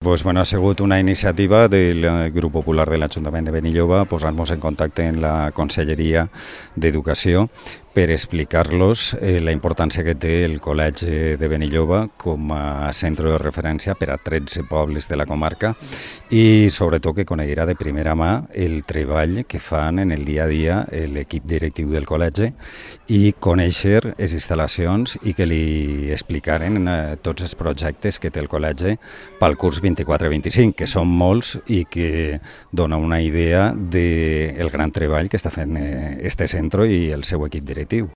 Ha sigut una iniciativa del Grup Popular de l'Ajuntament de Benilloba posar-nos en contacte amb la Conselleria d'Educació per explicar-los la importància que té el Col·legi de Benilloba com a centre de referència per a 13 pobles de la comarca i sobretot que coneguera de primera mà el treball que fan en el dia a dia l'equip directiu del col·legi i conèixer les instal·lacions i que li explicaren tots els projectes que té el col·legi pel curs 24-25, que són molts i que dona una idea del gran treball que està fent este centre i el seu equip directiu.